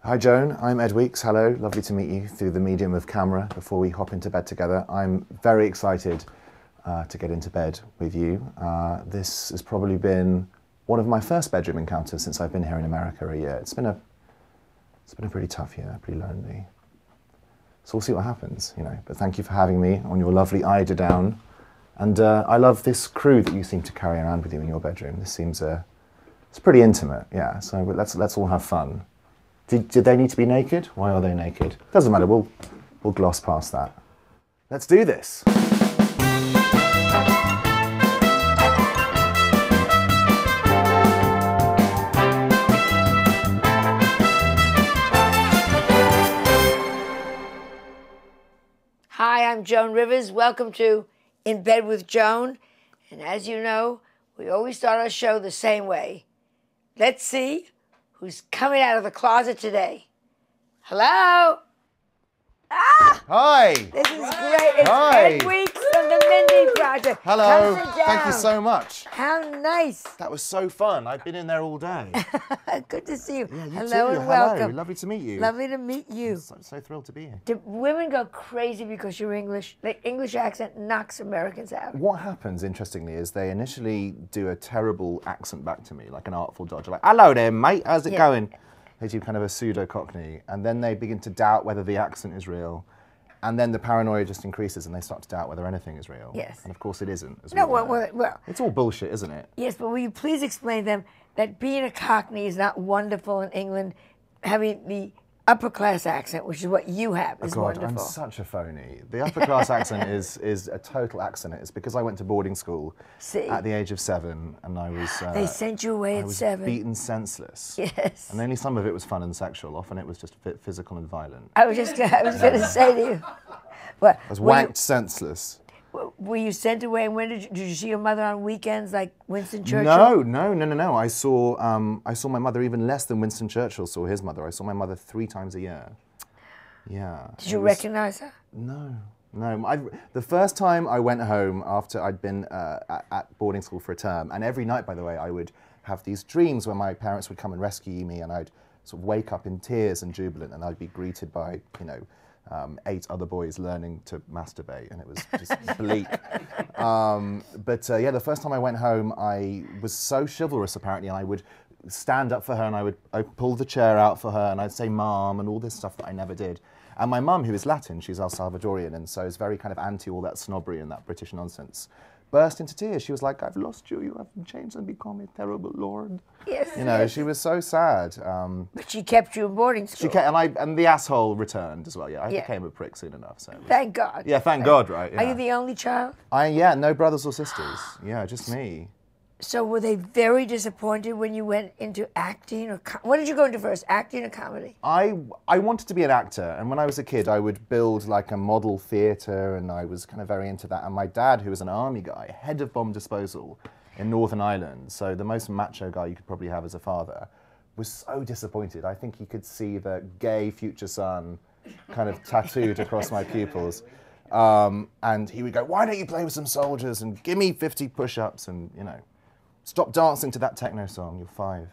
Hi Joan, I'm Ed Weeks. Hello, lovely to meet you through the medium of camera before we hop into bed together. I'm very excited to get into bed with you. This has probably been one of my first bedroom encounters since I've been here in America a year. It's been a pretty tough year, pretty lonely. So we'll see what happens, you know. But thank you for having me on your lovely eiderdown. And I love this crew that you seem to carry around with you in your bedroom. This seems it's pretty intimate, yeah. So let's all have fun. Did they need to be naked? Why are they naked? Doesn't matter. We'll gloss past that. Let's do this. Hi, I'm Joan Rivers. Welcome to In Bed with Joan. And as you know, we always start our show the same way. Let's see who's coming out of the closet today. Hello? Ah! Hi! This is great. It's Hi. Ed Weeks from the Mindy Project. Hello. Come sit Thank you down. so much. How nice. That was so fun. I've been in there all day. Good to see you. Yeah, you Hello too. and welcome. Lovely to meet you. Lovely to meet you. So thrilled to be here. Do women go crazy because you're English? The English accent knocks Americans out. What happens, interestingly, is they initially do a terrible accent back to me, like an artful dodger, like, hello there, mate, how's it going? They do kind of a pseudo-Cockney, and then they begin to doubt whether the accent is real, and then the paranoia just increases and they start to doubt whether anything is real. Yes. And of course it isn't. As No, we all know. well, it's all bullshit, isn't it? yes, but will you please explain to them that being a Cockney is not wonderful in England? Having the upper class accent, which is what you have, is God, wonderful. I'm such a phoney. The upper class accent is a total accident. It's because I went to boarding school at the age of 7, and I was They sent you away I at was 7. beaten senseless. Yes. And only some of it was fun and sexual. Often it was just physical and violent. I was going to say to you. Well, I was wanked senseless. were you sent away, and when did you see your mother on weekends like Winston Churchill? No. I saw my mother even less than Winston Churchill saw his mother. I saw my mother 3 times a year. Yeah. Did you recognize her? No. The first time I went home after I'd been at boarding school for a term, and every night, by the way, I would have these dreams where my parents would come and rescue me, and I'd sort of wake up in tears and jubilant, and I'd be greeted by, 8 other boys learning to masturbate, and it was just bleak. The first time I went home, I was so chivalrous apparently, and I would stand up for her, and I'd pull the chair out for her, and I'd say "Mom" and all this stuff that I never did. And my mum, who is Latin, she's El Salvadorian, and so is very kind of anti all that snobbery and that British nonsense, burst into tears. She was like, "I've lost you. You have changed and become a terrible lord." Yes. She was so sad. But she kept you in boarding school. She kept, and the asshole returned as well. Yeah, I became a prick soon enough. So Thank God. yeah, thank God, right? Yeah. Are you the only child? No brothers or sisters. Yeah, just me. So were they very disappointed when you went into acting, or what did you go into first, acting or comedy? I wanted to be an actor, and when I was a kid, I would build like a model theatre, and I was kind of very into that. And my dad, who was an army guy, head of bomb disposal in Northern Ireland, so the most macho guy you could probably have as a father, was so disappointed. I think he could see the gay future son kind of tattooed across my pupils. And he would go, "Why don't you play with some soldiers and give me 50 push-ups and, stop dancing to that techno song, you're 5.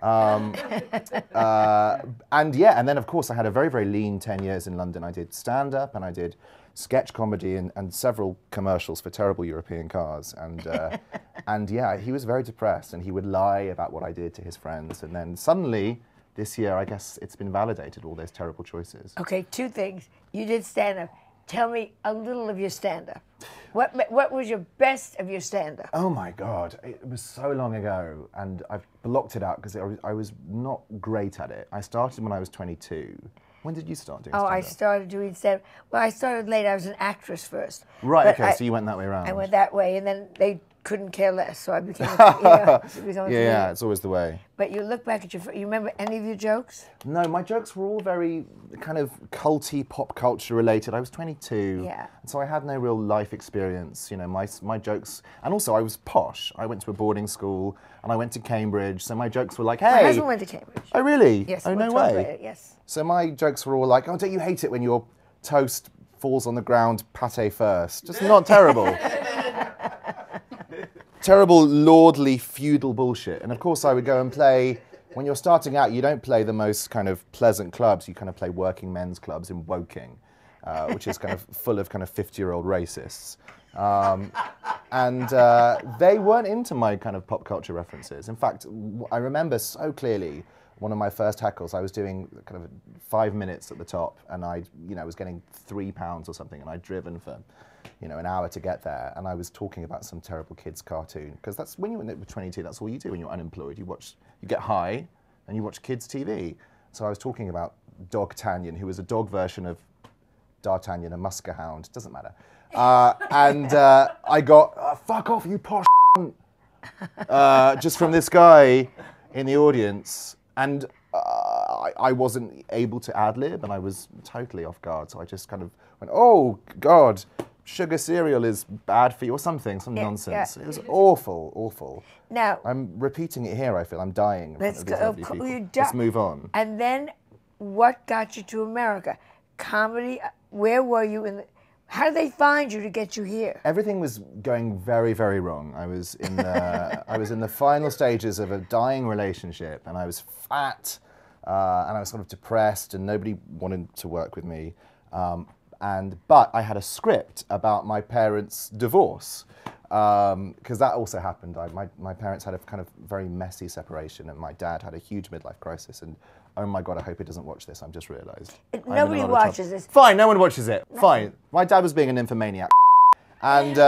And then of course I had a very, very lean 10 years in London. I did stand-up and I did sketch comedy and several commercials for terrible European cars. And he was very depressed, and he would lie about what I did to his friends. And then suddenly, this year, I guess it's been validated, all those terrible choices. Okay, 2 things. You did stand-up. Tell me a little of your stand-up. What was your best of your stand-up? Oh my God, it was so long ago, and I've blocked it out because I was not great at it. I started when I was 22. When did you start doing stand-up? I started doing stand-up. Well, I started late. I was an actress first. Right, But okay, so you went that way around. I went that way, and then they couldn't care less, so I became a Yeah, it's always the way. But you look back at you remember any of your jokes? No, my jokes were all very kind of culty, pop culture related. I was 22, Yeah. and so I had no real life experience. My jokes, and also I was posh. I went to a boarding school, and I went to Cambridge, so my jokes were like, "Hey." My husband went to Cambridge. Oh, really? Yes. Oh, we'll no talk way. about it, yes. So my jokes were all like, "Oh, don't you hate it when your toast falls on the ground pate first?" Just not terrible. Terrible, lordly, feudal bullshit. And of course I would go and play when you're starting out, you don't play the most kind of pleasant clubs. You kind of play working men's clubs in Woking, which is kind of full of kind of 50-year-old racists. And they weren't into my kind of pop culture references. In fact, I remember so clearly one of my first heckles. I was doing kind of 5 minutes at the top, and I, was getting £3 or something, and I'd driven for, an hour to get there, and I was talking about some terrible kids' cartoon, because that's when you're 22. That's all you do when you're unemployed. You get high, and you watch kids' TV. So I was talking about Dogtanion, who was a dog version of D'Artagnan, a Muskehound. Doesn't matter. And I got, fuck off, you posh just from this guy in the audience. And I wasn't able to ad-lib, and I was totally off guard. So I just kind of went, oh, God, sugar cereal is bad for you, or something, some nonsense. Yeah. It was awful, awful. Now, I'm repeating it here, I feel. I'm dying in front of these lovely people. Let's move on. And then what got you to America? Comedy, where were you how did they find you to get you here? Everything was going very, very wrong. I was in the final stages of a dying relationship, and I was fat, and I was sort of depressed, and nobody wanted to work with me. But I had a script about my parents' divorce, because that also happened. My parents had a kind of very messy separation, and my dad had a huge midlife crisis. And oh my God, I hope he doesn't watch this. I've just realised. Nobody watches this. Fine, no one watches it. No. Fine. My dad was being a nymphomaniac. And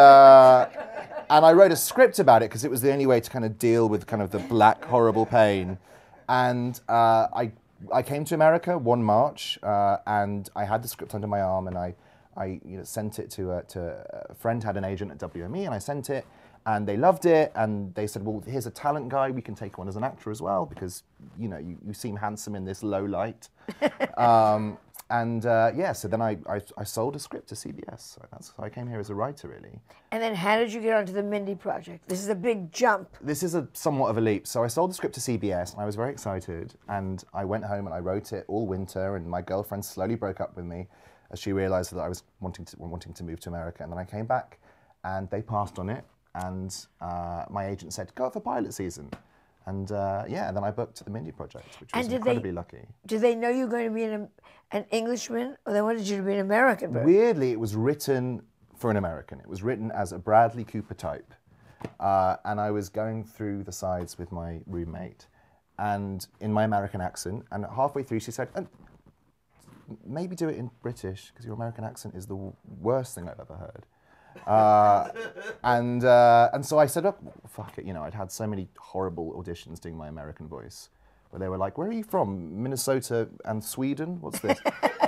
I wrote a script about it because it was the only way to kind of deal with kind of the black, horrible pain. And I came to America one March, and I had the script under my arm, and I sent it to a friend, had an agent at WME, and I sent it. And they loved it, and they said, well, here's a talent guy, we can take you on as an actor as well, because, you seem handsome in this low light. So then I sold a script to CBS. So I came here as a writer, really. And then how did you get onto the Mindy Project? This is a big jump. This is somewhat of a leap. So I sold the script to CBS, and I was very excited, and I went home and I wrote it all winter, and my girlfriend slowly broke up with me as she realized that I was wanting to move to America. And then I came back, and they passed on it. And my agent said, go for pilot season. And then I booked the Mindy Project, which was incredibly lucky. Did they know you were going to be an Englishman, or they wanted you to be an American? Weirdly, it was written for an American. It was written as a Bradley Cooper type. And I was going through the sides with my roommate, and in my American accent, and halfway through she said, maybe do it in British, because your American accent is the worst thing I've ever heard. And so I said, oh, fuck it, I'd had so many horrible auditions doing my American voice, where they were like, where are you from? Minnesota and Sweden? What's this?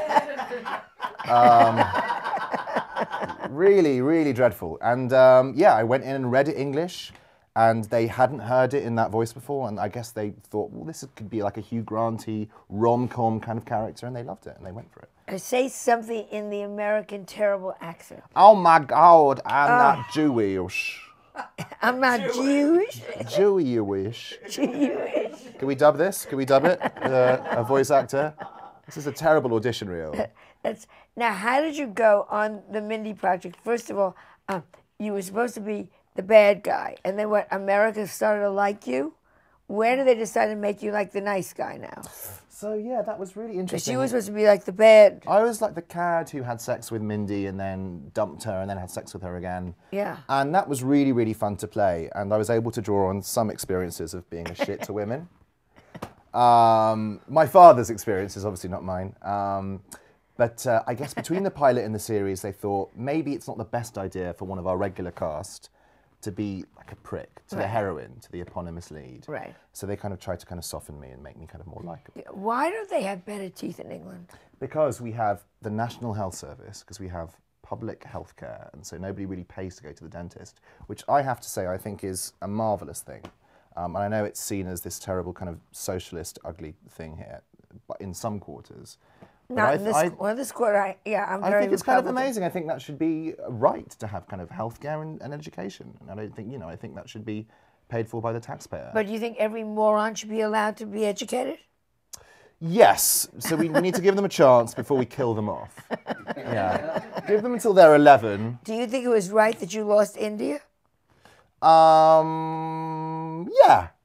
Really, really dreadful. And I went in and read it English, and they hadn't heard it in that voice before, and I guess they thought, well, this could be like a Hugh Grant-y rom-com kind of character, and they loved it, and they went for it. Say something in the American terrible accent. Oh my God, I'm not Jewish. I'm not Jewish? Jewish. Jewish. Can we dub this? Can we dub it? A voice actor? This is a terrible audition reel. Now, how did you go on the Mindy Project? First of all, you were supposed to be the bad guy, and then what, America started to like you? Where did they decide to make you like the nice guy now? So yeah, that was really interesting. Because you were supposed to be like the bad. I was like the cad who had sex with Mindy and then dumped her and then had sex with her again. Yeah. And that was really, really fun to play. And I was able to draw on some experiences of being a shit to women. My father's experience is obviously not mine. But I guess between the pilot and the series, they thought maybe it's not the best idea for one of our regular cast to be like a prick to the heroine, to the eponymous lead. Right. So they kind of tried to kind of soften me and make me kind of more likable. Why don't they have better teeth in England? Because we have the National Health Service, because we have public health care, and so nobody really pays to go to the dentist, which I have to say I think is a marvellous thing. And I know it's seen as this terrible kind of socialist, ugly thing here, but in some quarters. Not in this quarter, I'm very I think it's kind of amazing. I think that should be right to have kind of healthcare and education. And I don't think, I think that should be paid for by the taxpayer. But do you think every moron should be allowed to be educated? Yes. So we need to give them a chance before we kill them off. Yeah. Give them until they're 11. Do you think it was right that you lost India? Yeah.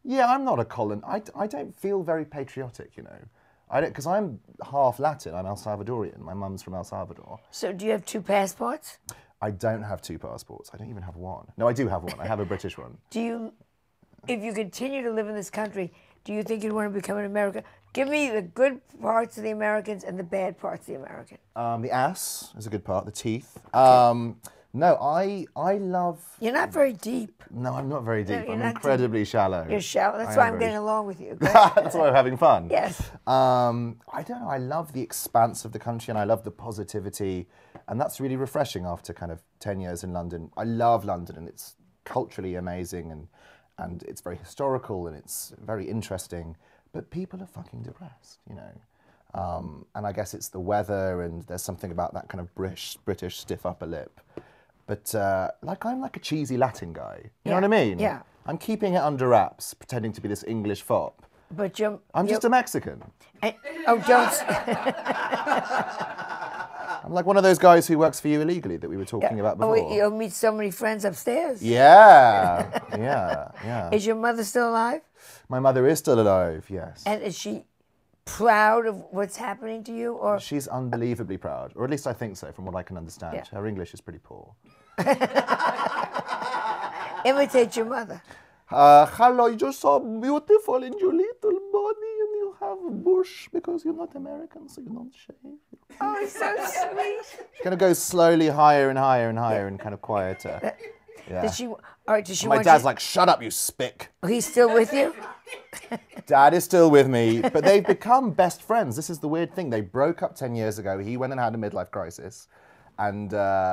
Yeah, I'm not a I don't feel very patriotic, you know. I don't, because I'm half Latin. I'm El Salvadorian. My mum's from El Salvador. So do you have 2 passports? I don't have 2 passports. I don't even have one. No, I do have one. I have a British one. Do you, if you continue to live in this country, do you think you'd want to become an American? Give me the good parts of the Americans and the bad parts of the American. The ass is a good part. The teeth. No, I love. You're not very deep. No, I'm not very deep. you're I'm not incredibly shallow. You're shallow. That's I why am I'm very- getting along with you. That's why we're having fun. Yes. I don't know. I love the expanse of the country and I love the positivity, and that's really refreshing after kind of 10 years in London. I love London, and it's culturally amazing, and it's very historical and it's very interesting. But people are fucking depressed, you know. And I guess it's the weather, and there's something about that kind of British stiff upper lip. But I'm like a cheesy Latin guy. You know what I mean? Yeah. I'm keeping it under wraps, pretending to be this English fop. But I'm just a Mexican. don't. I'm like one of those guys who works for you illegally that we were talking about before. You'll meet so many friends upstairs. Yeah, yeah. Is your mother still alive? My mother is still alive, yes. And is she proud of what's happening to you, or She's unbelievably proud, or at least I think so, from what I can understand. Yeah. Her English is pretty poor. imitate your mother? Hello, you're so beautiful in your little body, and you have a bush because you're not American, so you don't shave. Oh, so sweet. She kind of goes slowly higher and higher and higher and kind of quieter. Yeah. Does she? All right. Does she My want dad's you? like, shut up, you spick. He's still with you? Dad is still with me, but they've become best friends. This is the weird thing. They broke up 10 years ago. He went and had a midlife crisis, and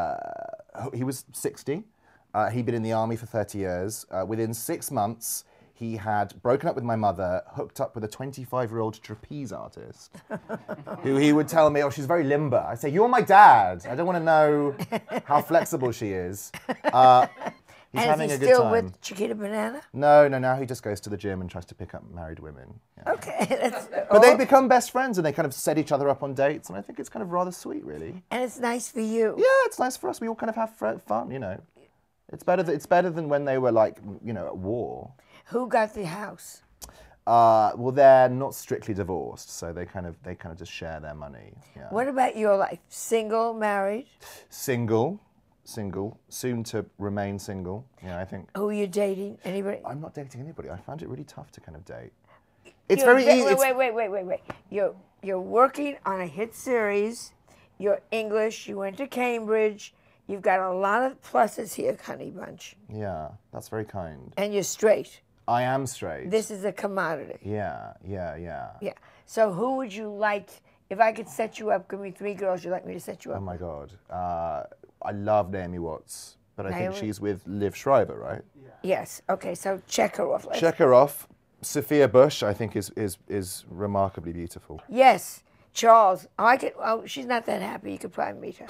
he was 60. He'd been in the army for 30 years. Within 6 months, he had broken up with my mother, hooked up with a 25-year-old trapeze artist, who he would tell me, oh, she's very limber. I say, you're my dad. I don't want to know how flexible she is. He's And having is a he good still time. with Chiquita Banana? No, now he just goes to the gym and tries to pick up married women. Yeah. Okay. That's, But they become best friends, and they kind of set each other up on dates, and I think it's kind of rather sweet, really. and it's nice for you. Yeah, it's nice for us. We all kind of have fun, you know. It's better than when they were like, you know, at war. Who got the house? Well, they're not strictly divorced, so they kind of just share their money. Yeah. What about your life? Single, married? Single, soon to remain single. Yeah, I think. Who are you dating? Anybody? I'm not dating anybody. I found it really tough to kind of date. It's You're very easy. Wait. You're working on a hit series. You're English. You went to Cambridge. You've got a lot of pluses here, honey bunch. Yeah, that's very kind. And you're straight. I am straight. This is a commodity. Yeah. Yeah. So who would you like, if I could set you up, give me 3 girls you'd like me to set you Oh up? my God. I love Naomi Watts, but I think Naomi? she's with Liv Schreiber, right? Yes. Okay, so check her off. Check her off. Sophia Bush, I think, is remarkably beautiful. Yes. Charles. She's not that happy. You could probably meet her.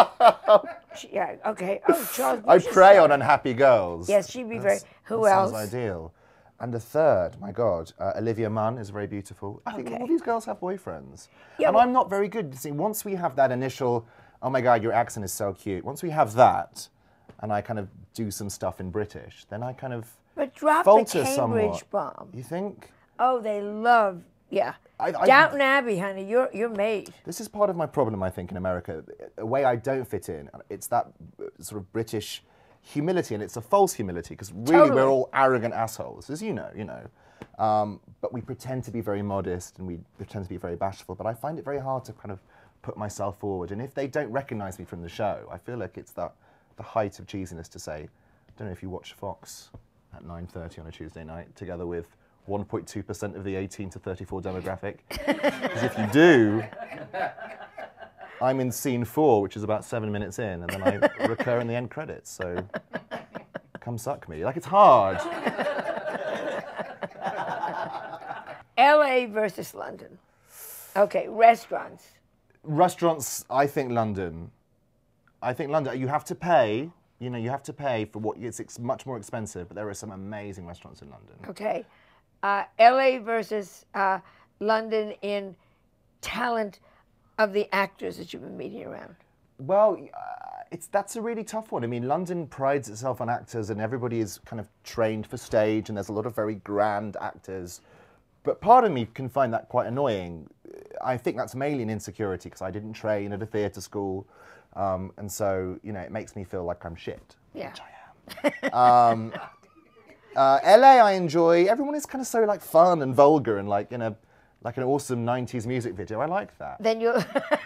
Yeah, okay. Oh, Charles I Bush is prey so- on unhappy girls. Yes, she'd be very... Who that else? Sounds ideal. And a third, my God, Olivia Munn is very beautiful. I think Okay. all these girls have boyfriends. Yeah, and well- I'm not very good. See, once we have that initial, oh my God, your accent is so cute. Once we have that, and I kind of do some stuff in British, then I kind of But drop the falter Cambridge somewhat. bomb. You think? Oh, they love... Yeah. I- Downton Abbey, honey. You're made. This is part of my problem, I think, in America. A way I don't fit in. It's that sort of British humility, and it's a false humility, because really Totally. we're all arrogant assholes, as you know. But we pretend to be very modest, and we pretend to be very bashful, but I find it very hard to kind of put myself forward. And if they don't recognize me from the show, I feel like it's the height of cheesiness to say, I don't know if you watch Fox at 9:30 on a Tuesday night, together with 1.2% of the 18 to 34 demographic. Because if you do, I'm in scene 4, which is about 7 minutes in, and then I recur in the end credits. So come suck me. Like, it's hard. LA versus London. Okay, restaurants. Restaurants, I think London. You have to pay. You have to pay for what it's much more expensive, but there are some amazing restaurants in London. Okay. LA versus London in talent of the actors that you've been meeting around. Well, that's a really tough one. I mean, London prides itself on actors, and everybody is kind of trained for stage, and there's a lot of very grand actors. But part of me can find that quite annoying. I think that's mainly an insecurity because I didn't train at a theatre school, and so it makes me feel like I'm shit. Yeah. Which I am. LA, I enjoy. Everyone is kind of so like fun and vulgar and like in an awesome '90s music video. I like that. Then you're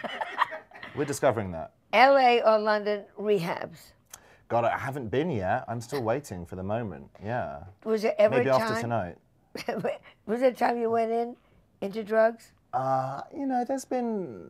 We're discovering that. LA or London rehabs. God, I haven't been yet. I'm still waiting for the moment. Yeah. Was there ever Maybe a after time? tonight. Was there a time you went into drugs? There's been.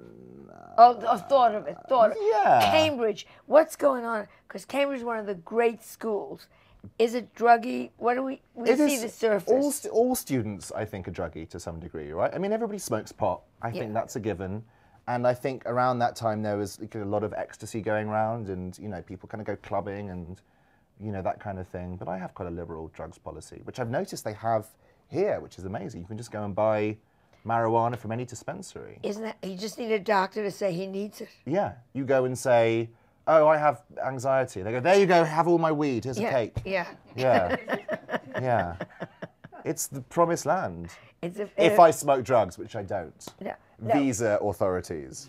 Thought of it. Yeah. Cambridge. What's going on? Because Cambridge is one of the great schools. Is it druggy? What do we see the surface? All students, I think, are druggy to some degree, right? I mean, everybody smokes pot. I think that's a given. And I think around that time there was a lot of ecstasy going around, and people kind of go clubbing and that kind of thing. But I have quite a liberal drugs policy, which I've noticed they have here, which is amazing. You can just go and buy marijuana from any dispensary. Isn't that? You just need a doctor to say he needs it. Yeah, you go and say, "Oh, I have anxiety." They go, "There you go, have all my weed. Here's a cake." Yeah. Yeah, yeah. It's the promised land. If I smoke drugs, which I don't. No. Visa authorities.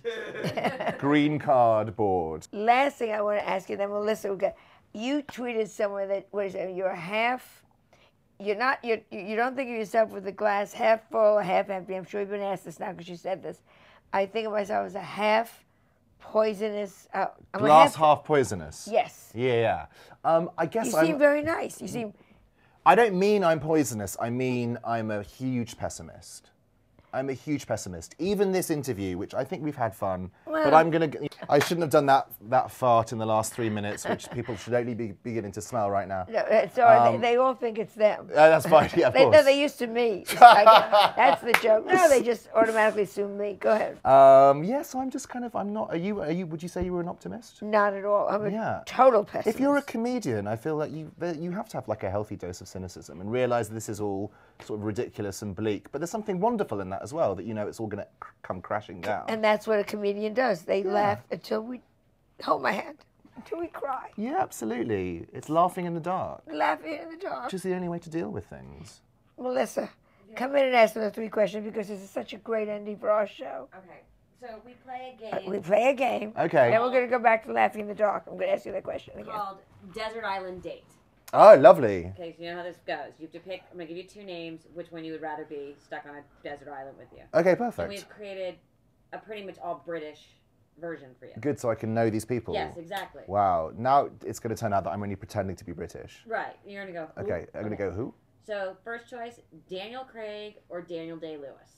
Green card board. Last thing I want to ask you, then Melissa will get. You tweeted somewhere that you're half. You don't think of yourself with the glass half full or half empty. I'm sure you've been asked this now because you said this. I think of myself as a half poisonous. Glass half poisonous. Yes. Yeah. I guess You seem very nice. You seem. I don't mean I'm poisonous. I mean I'm a huge pessimist. I'm a huge pessimist. Even this interview, which I think we've had fun, but I shouldn't have done that fart in the last 3 minutes, which people should only be beginning to smell right now. No, sorry, they all think it's them. That's fine. Yeah, of course. No, they used to me. That's the joke. No, they just automatically assume me. Go ahead. So I'm just kind of. I'm not. Are you? Would you say you were an optimist? Not at all. I'm a total pessimist. If you're a comedian, I feel like you have to have like a healthy dose of cynicism and realize this is all sort of ridiculous and bleak. But there's something wonderful in that as well. That it's all going to come crashing down. And that's what a comedian does. They laugh until we hold my hand until we cry. Yeah, absolutely. It's laughing in the dark. Laughing in the dark. Which is the only way to deal with things. Melissa, come in and ask them the 3 questions because this is such a great ending for our show. Okay. So we play a game. We play a game. Okay. Then we're going to go back to laughing in the dark. I'm going to ask you that question again. Called Desert Island Date. Oh, lovely. Okay, so you know how this goes. You have to pick. I'm going to give you 2 names. Which one you would rather be stuck on a desert island with you? Okay, And perfect. we've created a pretty much all British version for you. Good, so I can know these people. Yes, exactly. Wow. Now it's going to turn out that I'm only pretending to be British. Right. You're going to go. Okay, I'm going to go who? So first choice, Daniel Craig or Daniel Day-Lewis.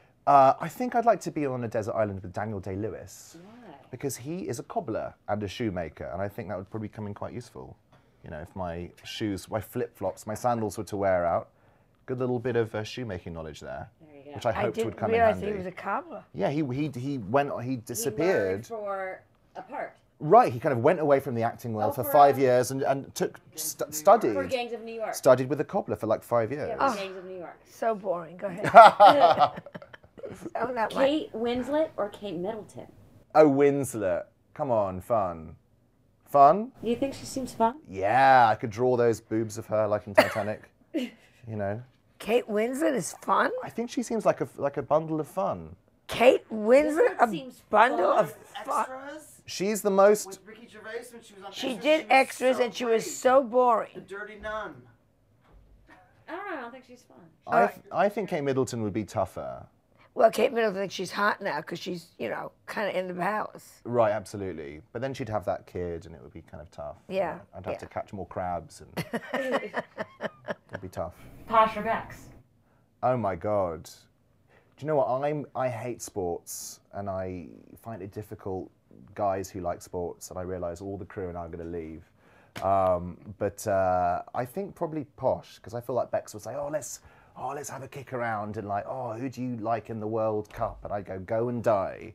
I think I'd like to be on a desert island with Daniel Day-Lewis. Why? Because he is a cobbler and a shoemaker, and I think that would probably come in quite useful. If my shoes, my flip-flops, my sandals were to wear out, good little bit of shoemaking knowledge there, There you go. which I hoped would come in realize handy. that he was a cobbler. Yeah, he disappeared. He learned for a part. Right, he kind of went away from the acting world for 5 years and studied. For Gangs of New York. Studied with a cobbler for like 5 years. Yeah, for Gangs of New York. So boring. Go ahead. So not my- Kate Winslet or Kate Middleton? Oh, Winslet. Come on, fun. Fun? Do you think she seems fun? Yeah, I could draw those boobs of her like in Titanic. Kate Winslet is fun? I think she seems like a bundle of fun. Kate Winslet, Winslet a seems bundle fun. of fun. Extras She's the most. with Ricky Gervais when she was on She Extras, did was extras so and she was great. so The boring. Dirty Nun. I don't know. I don't think she's fun. I think Kate Middleton would be tougher. Well, Kate Middleton thinks she's hot now because she's, kind of in the palace. Right, absolutely. But then she'd have that kid, and it would be kind of tough. Yeah, I'd have yeah. to catch more crabs, and it'd be tough. Pasha Bex. Oh my God. Do you know what? I hate sports, and I find it difficult. Guys who like sports, and I realise all the crew and I are going to leave. But I think probably Posh, because I feel like Bex would say, let's have a kick around, and like, who do you like in the World Cup? And I go and die.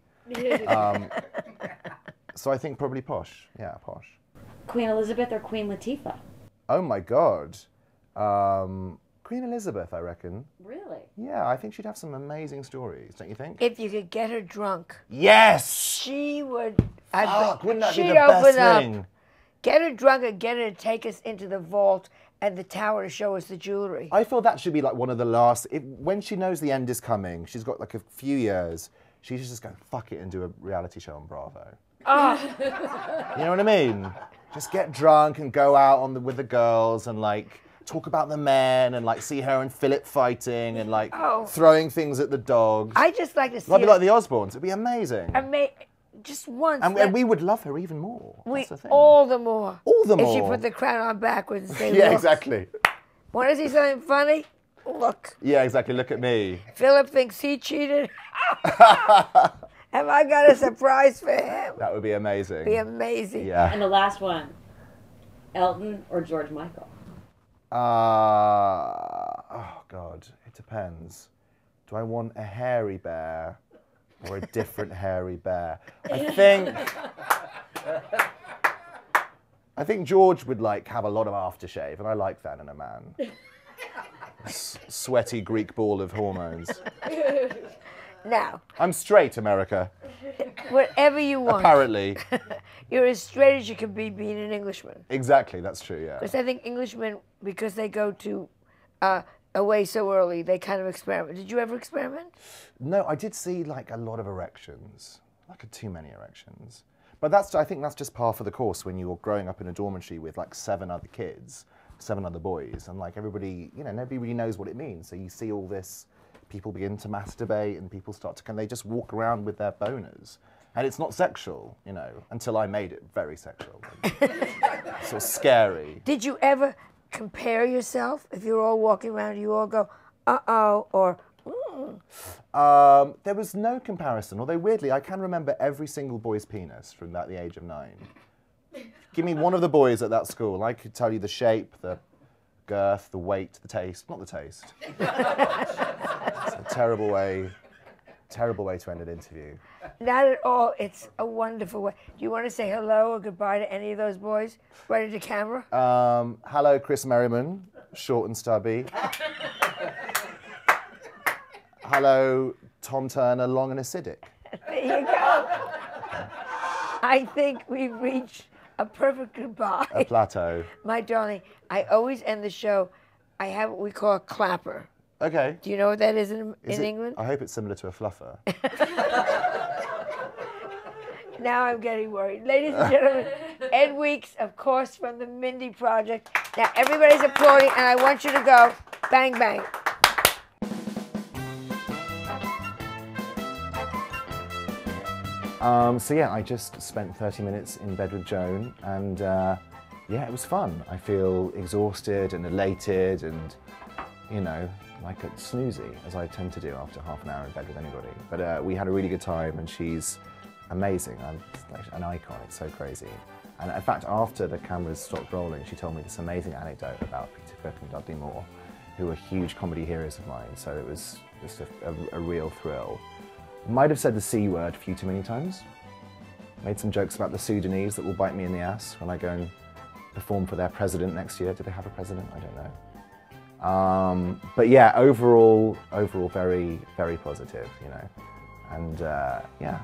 So I think probably Posh. Yeah, Posh. Queen Elizabeth or Queen Latifah? Oh my God. Queen Elizabeth, I reckon. Really? Yeah, I think she'd have some amazing stories, don't you think? If you could get her drunk, Yes! she would Fuck, wouldn't that be she'd the best open up, thing? get her drunk and get her to take us into the vault and the tower to show us the jewelry. I feel that should be like one of the last. When she knows the end is coming, she's got like a few years. She should just go fuck it and do a reality show on Bravo. You know what I mean? Just get drunk and go out with the girls and like talk about the men and like see her and Philip fighting and like throwing things at the dogs. I just like to see That'd be her- like the Osbournes. It'd be amazing. just once. And we would love her even more. That's the thing. All the more. All the If she more. put the crown on backwards and say, Yeah, "Look." exactly. Want to see something funny? Look. Yeah, exactly. Look at me. Philip thinks he cheated. Have I got a surprise for him? That would be amazing. Be amazing. Yeah. And the last one, Elton or George Michael? Oh God, it depends. Do I want a hairy bear or a different hairy bear? I think George would like have a lot of aftershave, and I like that in a man. Sweaty Greek ball of hormones. Now, I'm straight, America. whatever you want. Apparently. You're as straight as you can be being an Englishman. Exactly, that's true, yeah. Because I think Englishmen, because they go to away so early, they kind of experiment. Did you ever experiment? No, I did see like a lot of erections, like too many erections. But I think that's just par for the course when you're growing up in a dormitory with like 7 other kids, 7 other boys, and like everybody, nobody really knows what it means. So you see all this, people begin to masturbate and people start to, they just walk around with their boners. And it's not sexual, until I made it very sexual. Sort of scary. Did you ever compare yourself? If you're all walking around, you all go, uh-oh, or, There was no comparison, although weirdly, I can remember every single boy's penis from about the age of 9. Give me one of the boys at that school, I could tell you the shape, the girth, the weight, the taste. Not the taste. It's a terrible way to end an interview. Not at all. It's a wonderful way. Do you want to say hello or goodbye to any of those boys right into camera? Hello, Chris Merriman, short and stubby. Hello, Tom Turner, long and acidic. There you go. I think we've reached a perfect goodbye. A plateau. My darling, I always end the show, I have what we call a clapper. Okay. Do you know what that is in Is it- England? I hope it's similar to a fluffer. Now I'm getting worried. Ladies and gentlemen, Ed Weeks, of course, from the Mindy Project. Now everybody's applauding, and I want you to go bang, bang. So yeah, I just spent 30 minutes in bed with Joan, and yeah, it was fun. I feel exhausted and elated and, like a snoozy, as I tend to do after half an hour in bed with anybody. But we had a really good time, and she's amazing. I'm like an icon, it's so crazy. And in fact, after the cameras stopped rolling, she told me this amazing anecdote about Peter Cook and Dudley Moore, who were huge comedy heroes of mine, so it was just a real thrill. Might have said the C word a few too many times. Made some jokes about the Sudanese that will bite me in the ass when I go and perform for their president next year. Do they have a president? I don't know. But yeah, overall very, very positive, And yeah,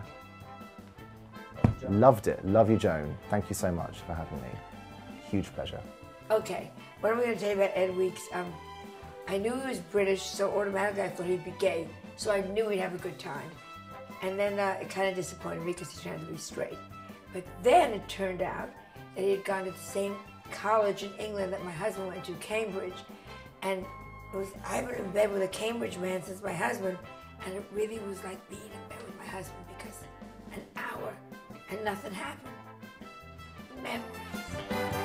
loved it. Love you, Joan. Thank you so much for having me. Huge pleasure. Okay, what am I going to tell you about Ed Weeks? I knew he was British, so automatically I thought he'd be gay. So I knew he'd have a good time. And then it kind of disappointed me because he turned out to be straight. But then it turned out that he had gone to the same college in England that my husband went to, Cambridge. And I haven't been in bed with a Cambridge man since my husband, and it really was like being in bed with my husband because an hour and nothing happened. Memories.